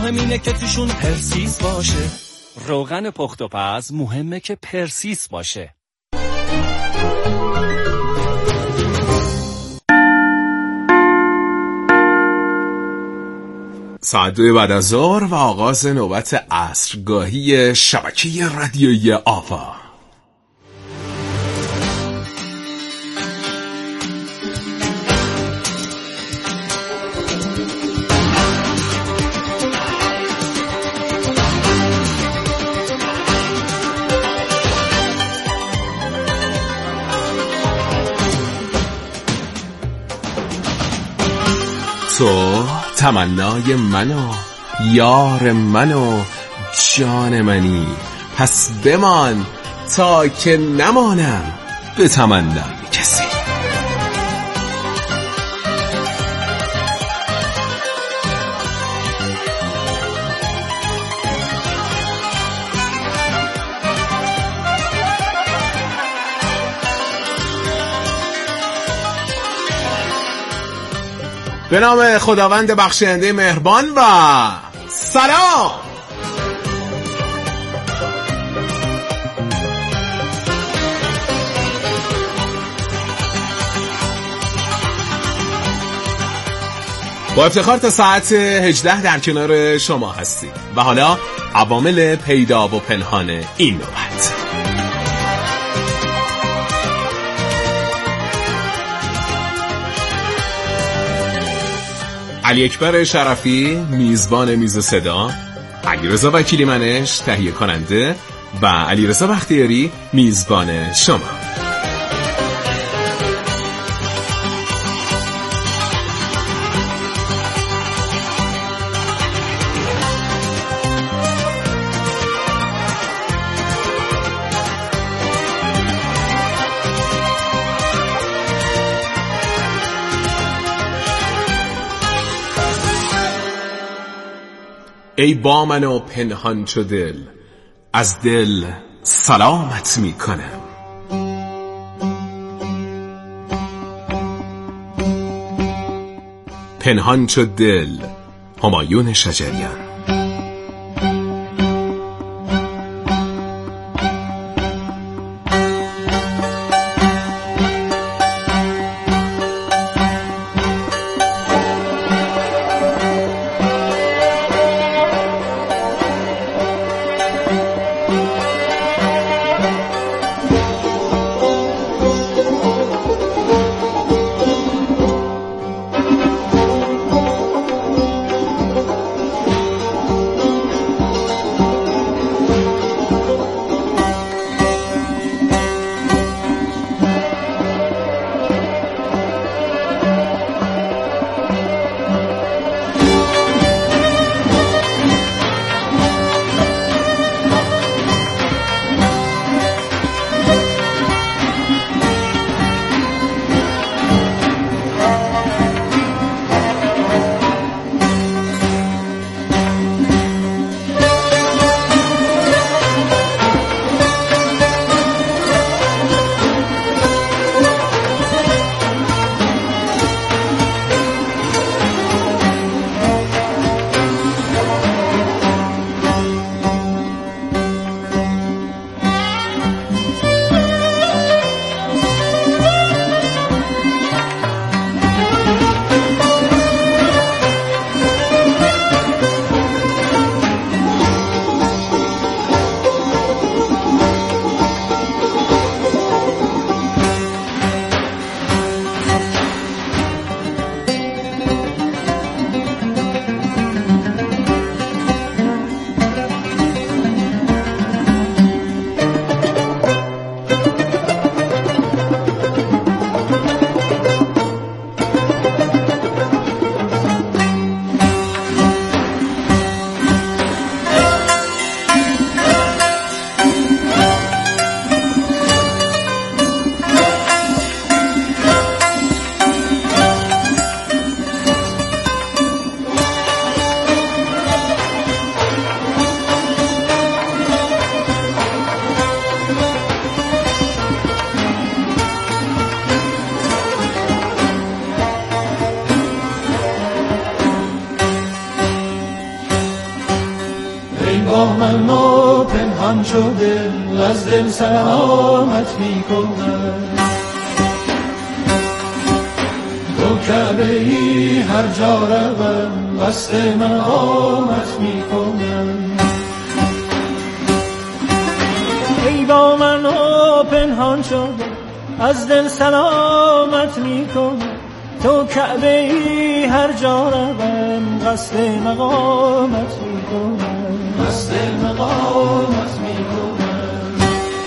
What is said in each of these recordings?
مهمینه که توشون پرسیس باشه. روغن پخت و پز مهمه که پرسیس باشه. ساعت 2 بعد از ظهر و آغاز نوبت عصرگاهی شبکه رادیویی آوا. تو تمنای منو، یار منو، جان منی، پس بمان تا که نمانم به تمنای کسی. به نام خداوند بخشاینده مهربان و سلام. با افتخار تا ساعت 18 در کنار شما هستیم و حالا عوامل پیدا و پنهان این نوبت. علی اکبر شرفی میزبان میز صدا، علیرضا وکیلی منش تهیه کننده و علیرضا بختیاری میزبان شما. ای با من و پنهان چو دل، از دل سلامت می کنم. پنهان چو دل، همایون شجریان. با من و پنهان شده از دل سلامت میکنم. تو کعبه ای هر جا روم قصد مقامت میکنم. ای با من و پنهان شده از دل سلامت میکنم. تو کعبه ای هر جا روم قصد مقامت میکنم. قصد مقامت میکنم.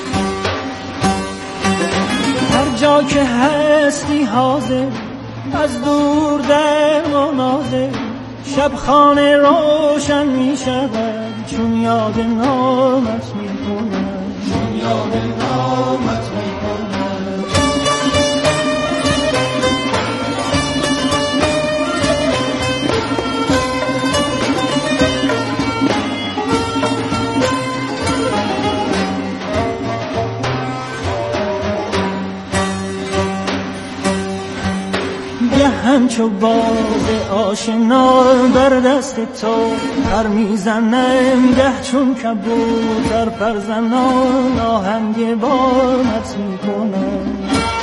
هر جا که هستی حاضر از دور در مناظر شب خانه روشن می شود چون یاد نامت می کنم. چون یاد نامت می کنم. همچو باز آشنا بر دست تو پر میزنم گه چون کبوتر پرزنان آهنگ بامت میکنم.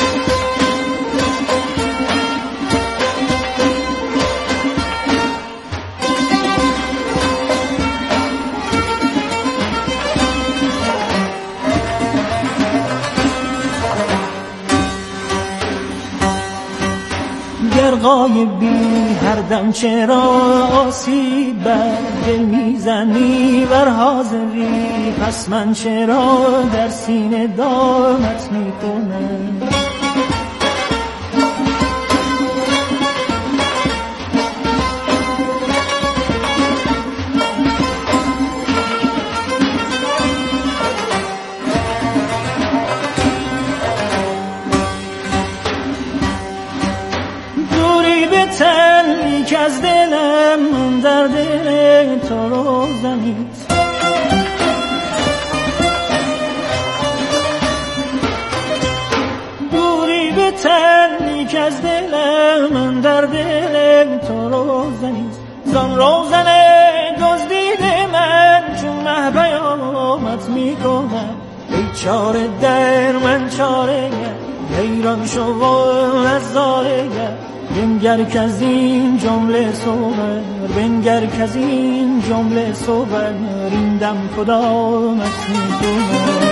گر غایبی هر دم چرا آسیب بر دل میزنی ور حاضری پس من چرا در سینه دامت میکنم. تنی که از دلم در دل تو روزنید. دوری به تنی که از دلم در دل تو روزنید. زان روزن دزدید من چون مه بیامت میکنم. ای چاره در من چاره حیران شو و نظاره بنگر که از این جمله صور بنگر که از این جمله صور این دم کدامت میکنم.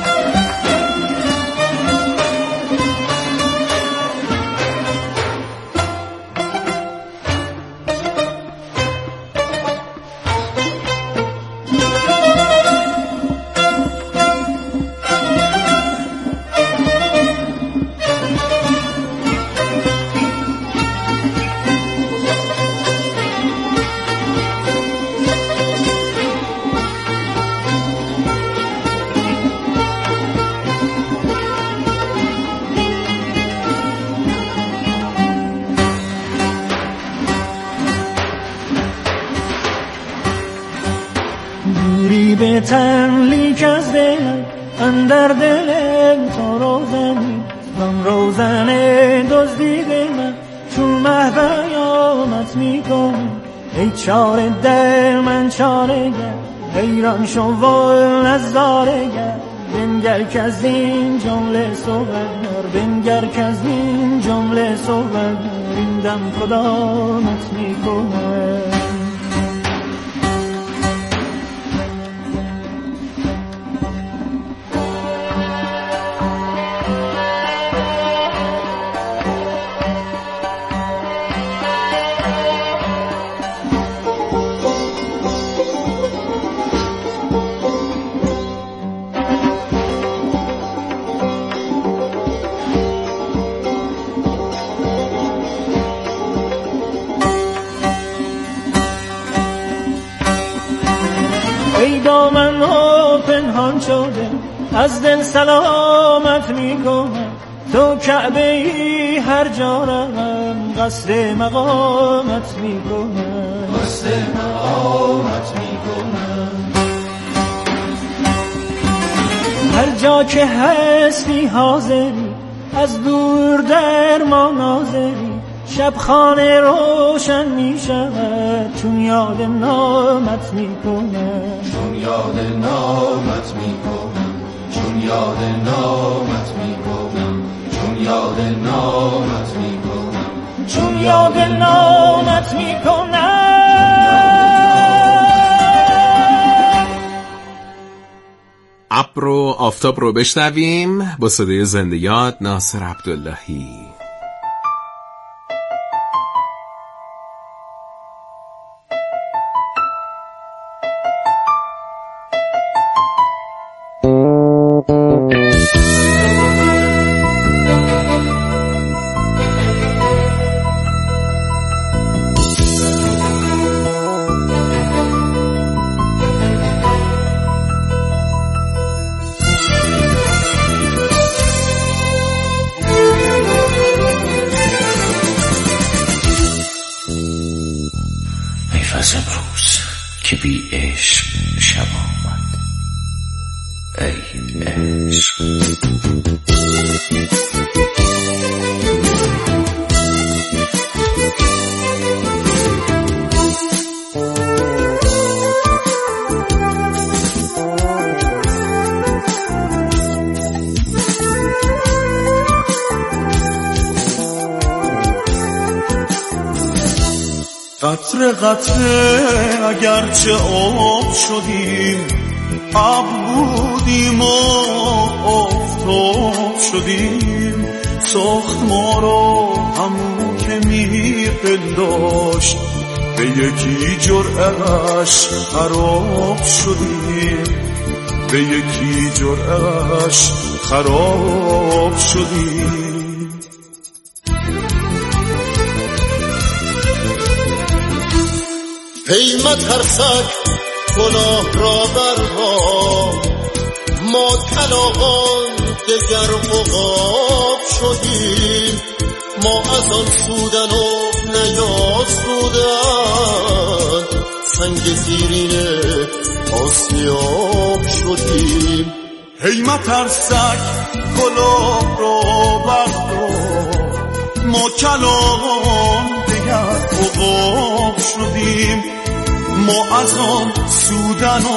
دوری به تن لیک از دلم اندر دلم تو روزنی. من روزن دزدید من چون مه بیامت میکنم. ای چاره در من چاره گر حیران شو و نظاره گر بنگر که از این جمله صور بنگر که از این جمله صور این دم کدامت میکنم. ای دامن و پنهان شده از دل سلامت میکنم. تو کعبه ای هر جا روم قصد مقامت میکنم. قصد مقامت میکنم. هر جا که هستی حاضری از دور در ما ناظری شب خانه روشن می شود چون یاد نامت میکنم، چون یاد نامت میکنم، چون یاد نامت میکنم، چون یاد نامت میکنم، چون یاد نامت میکنم. ابر و آفتاب رو بشنویم با صدای زنده یاد ناصر عبداللهی. از امروز که بی عشق شب آمد، ای عشق. قطره قطره اگرچه آب شدیم، ابر بودیم و آفتاب شدیم، ساخت ما را همون که میپنداشت، به یکی جرعه‌اش خراب شدیم، به یکی جرعه‌اش خراب شدیم. ای مترسک گناه را برها، ما کلاغان دگر عقاب شدیم، ما از آن سودن و نیاسودن، سنگ زیرین آسیاب شدیم. ای مترسک گناه را برها، ما کلاغان دگر عقاب شدیم، ما از آن سودن و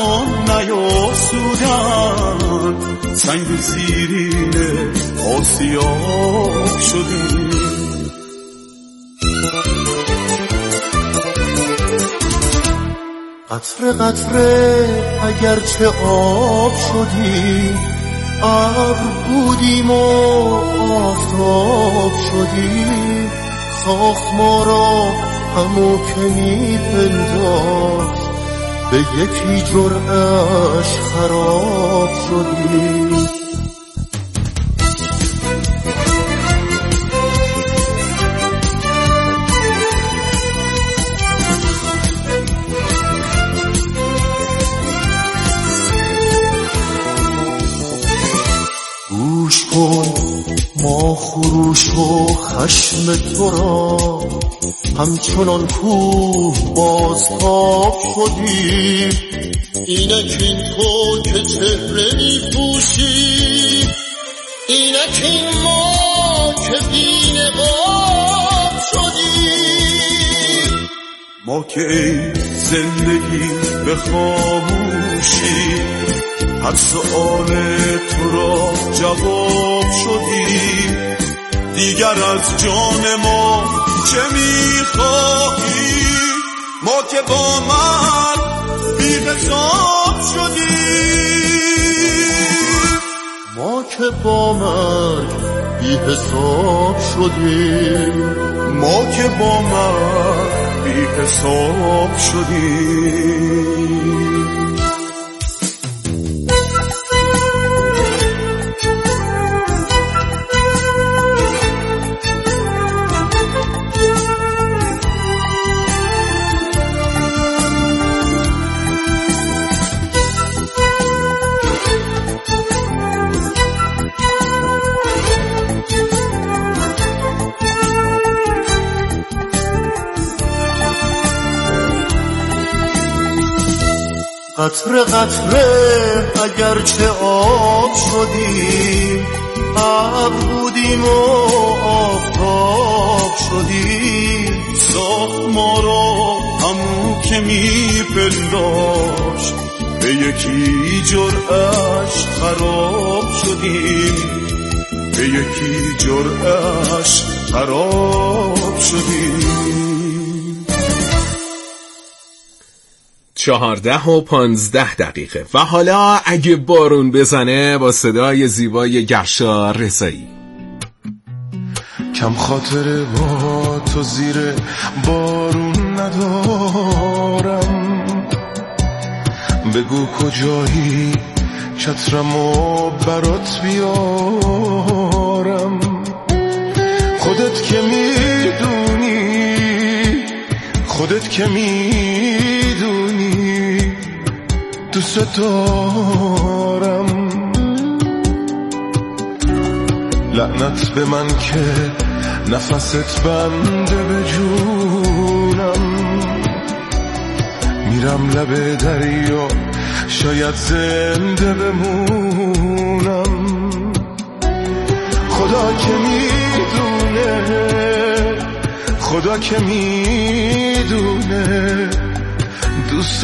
نیاسودن، سنگ زیرین آسیاب شدیم. قطره قطره اگرچه آب شدیم، ابر بودیم و آفتاب شدیم، ساخت ما را همو که میپنداشت، به یکی جرعه‌اش خراب شدیم. گوش کن ما خروش و خشم تو را، همچنان کوه بازتاب شدیم. اینک این تو که چهره می پوشی، اینک این ما که بی نقاب شدیم. ما که ای زندگی به خاموشی، هر سؤال تو را جواب شدیم. دیگر از جان ما چه میخواهی، ما که با مرگ بی حساب شدیم، ما که با مرگ بی حساب شدیم، ما که با مرگ بی حساب شدیم. قطره قطره اگرچه آب شدیم، ابر بودیم و آفتاب شدیم، ساخت ما را همون که میپنداشت به یکی جرعش خراب شدیم، به یکی جرعش خراب شدیم. 4:15 و حالا اگه بارون بزنه با صدای زیبای گرشا رضایی. کم خاطره با تو زیر بارون ندارم، بگو کجایی چترمو برات بیارم. خودت که میدونی، خودت که میدونی دوست دارم. لعنت به من که نفست بنده به جونم، میرم لب دریا شاید زنده بمونم. خدا که میدونه، خدا که میدونه دوست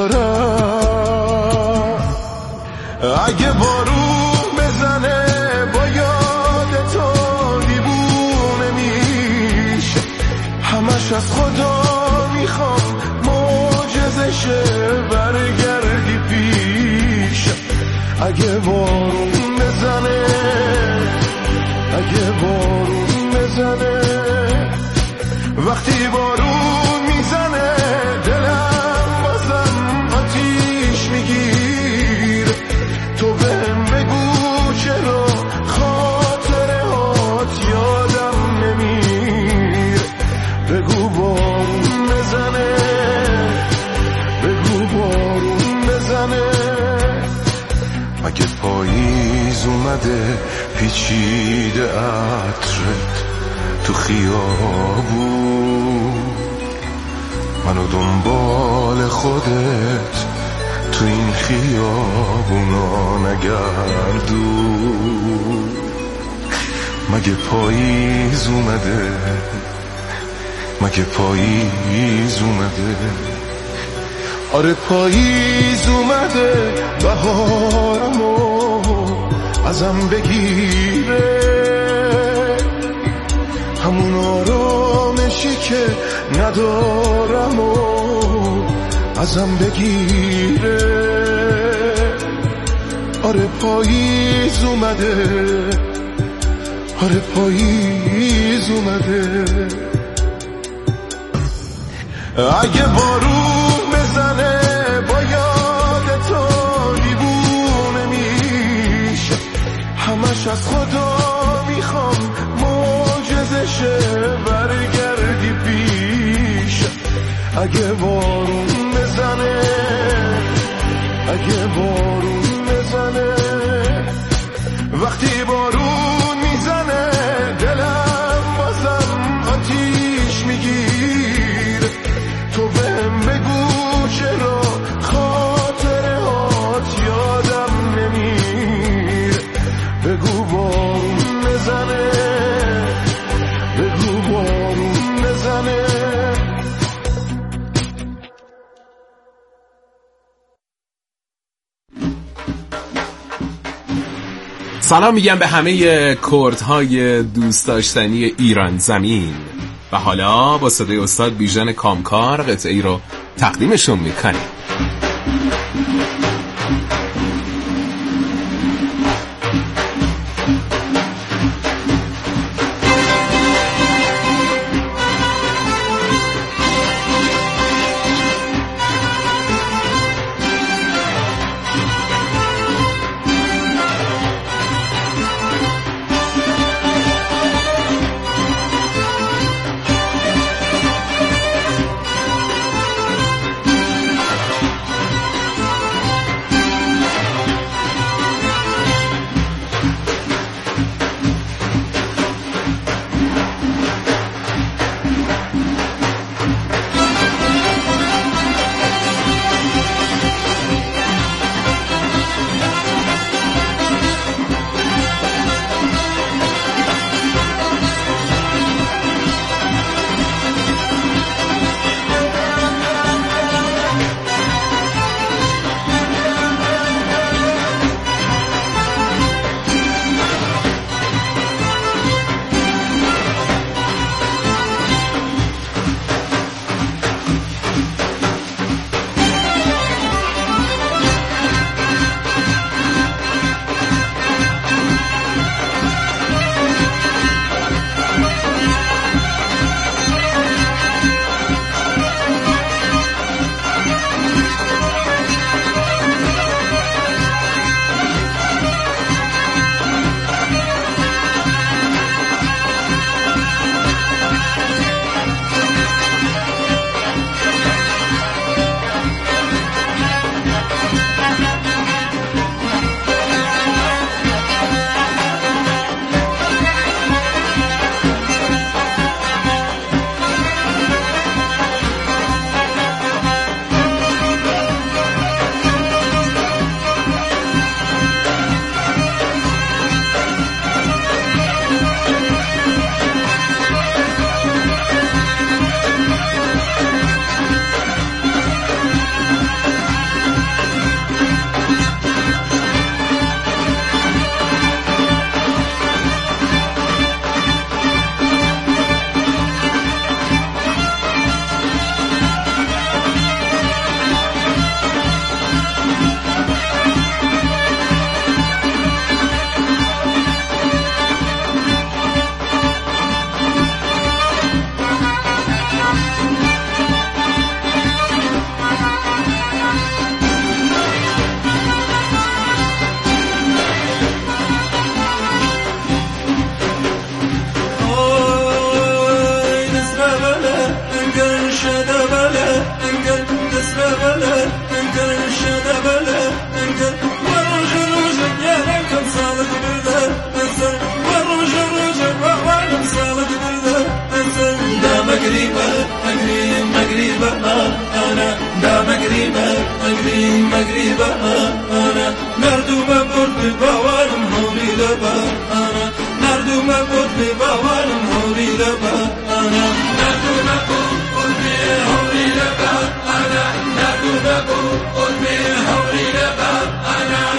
دارم. اگه بارون بزنه با یاد تو دیوونه میشه، همش از خدا میخوام معجزشه برگردی پیش. اگه بارون بزنه، اگه بارون بزنه، وقتی بارون میزنه دلم بازم آتیش میگیره. تو بهم بگو چرا خاطره هات یادم نمیره. بگو بارون بزنه، بگو بارون بزنه. مگه پاییز اومده پیچیده عطرت تو خیابون، منو دنبال خودت تو این خیابونا نگردون. مگه پاییز اومده، مگه پاییز اومده؟ آره پاییز اومده بهارمو ازم بگیره، همون آرامشی که ندارم و ازم بگیره. آره پاییز اومده، آره پاییز اومده. اگه بارون بزنه با یاد تو دیوونه میشه، همش از خدا میخوام معجزشه برگردی پیش. اگه بارون بزنه، اگه بارون بزنه، وقتی بارون میزنه دلم بازم آتیش میگیره. تو بهم بگو چرا خاطره هات یادم نمیره. بگو بارون بزنه، بگو بارون بزنه. سلام میگم به همه کردهای دوست داشتنی ایران زمین و حالا با صدای استاد بیژن کامکار قطعه‌ای رو تقدیمشون میکنیم. اگری مگری بهانه مردم برد به باورم هولی لبانه مردم برد به باورم هولی لبانه مردم برد به هولی لبانه مردم برد به هولی لبانه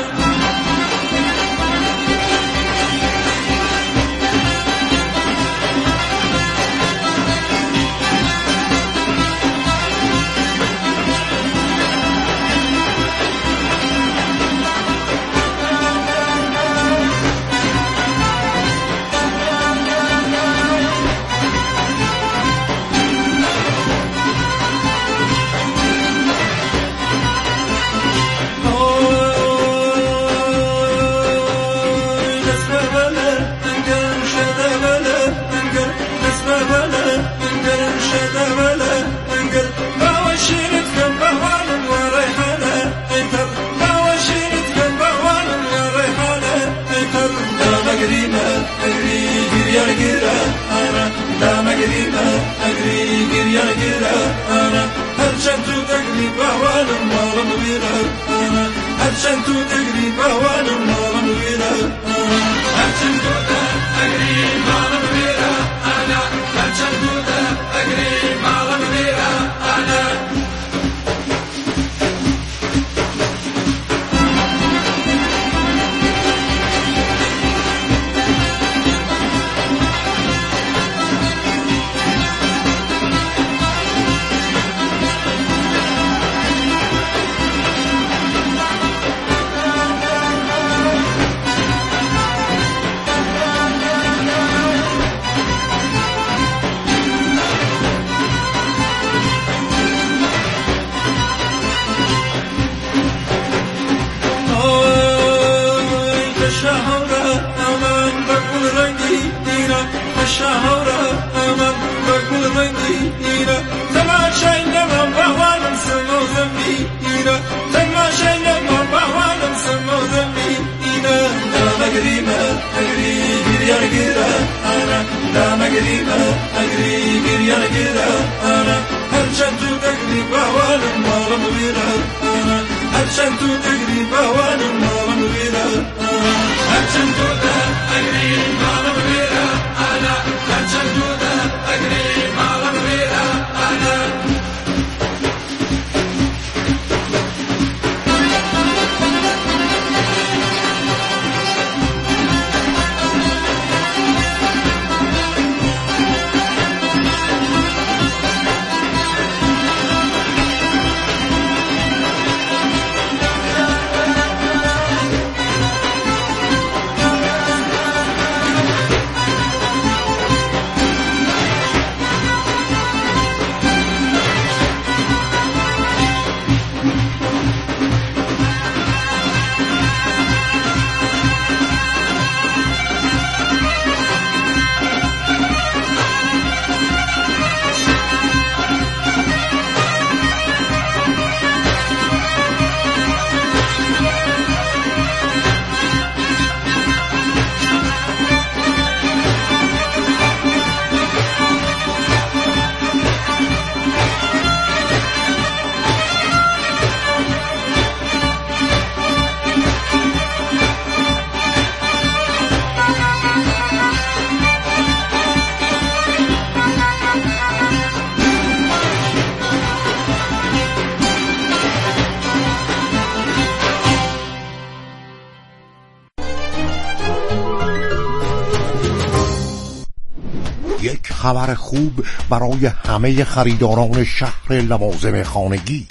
خبر خوب برای همه خریداران شهر لوازم خانگی.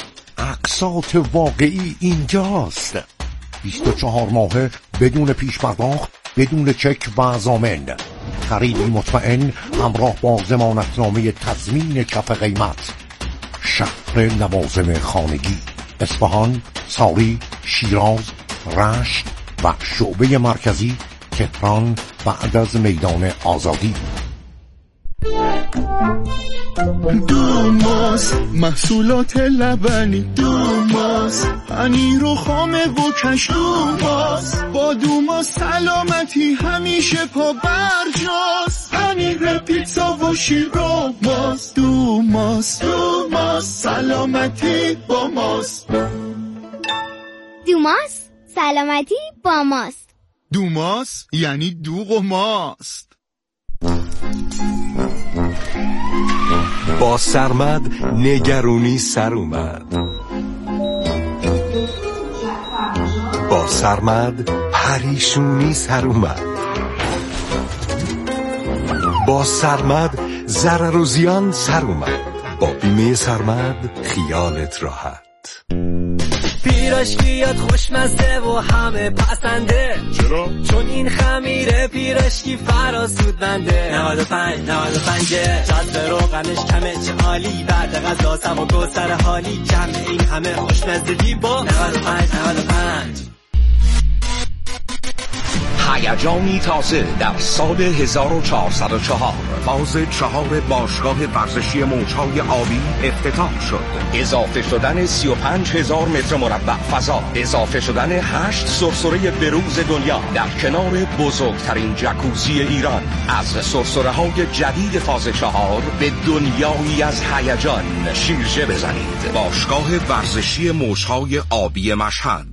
اقساط واقعی اینجاست. 24 ماهه بدون پیش پرداخت، بدون چک و ضامن. خریدی مطمئن همراه با ضمانتنامه تضمین کف قیمت. شهر لوازم خانگی، اصفهان، ساری، شیراز، رشت و شعبه مرکزی تهران بعد از میدان آزادی. دوماس محصولات لبنی، دوماس پنیر و خامه و کش، دوماس با دوماس سلامتی همیشه پا برجاست. پنیر پیتزا و شیر با ماست، دوماس دوماس سلامتی با ماست. دوماس سلامتی با ماست. دوماس یعنی دوغ و ماست. با سرمد نگرونی سر اومد، با سرمد پریشونی سر اومد، با سرمد ضرر و زیان سر اومد. با بیمه سرمد خیالت راحت. پیراشکیات خوشمزه و همه پسنده. چرا؟ چون این خمیره پیراشکی فراسود بنده. 95 جذب روغنش کمه چه عالی. بعد غذا سم و گوسر حالی. جمع این همه خوشمزگی با 95. هیجانی تازه در سال 1404 فاز 4 باشگاه ورزشی موج‌های آبی افتتاح شد. اضافه شدن 35,000 متر مربع فضا، اضافه شدن 8 سرسره بروز دنیا در کنار بزرگترین جکوزی ایران. از سرسره‌های جدید فاز 4 به دنیایی از هیجان شیرجه بزنید. باشگاه ورزشی موج‌های آبی مشهد.